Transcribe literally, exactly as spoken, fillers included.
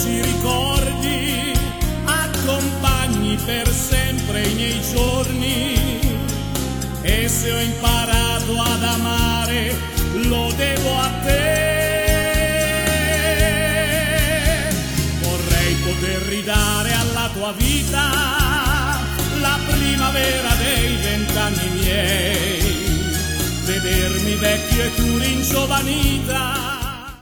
dolci ricordi, accompagni per sempre i miei giorni, e se ho imparato ad amare lo devo a te. Vorrei poter ridare alla tua vita la primavera dei vent'anni miei, vedermi vecchio e tu ringiovanita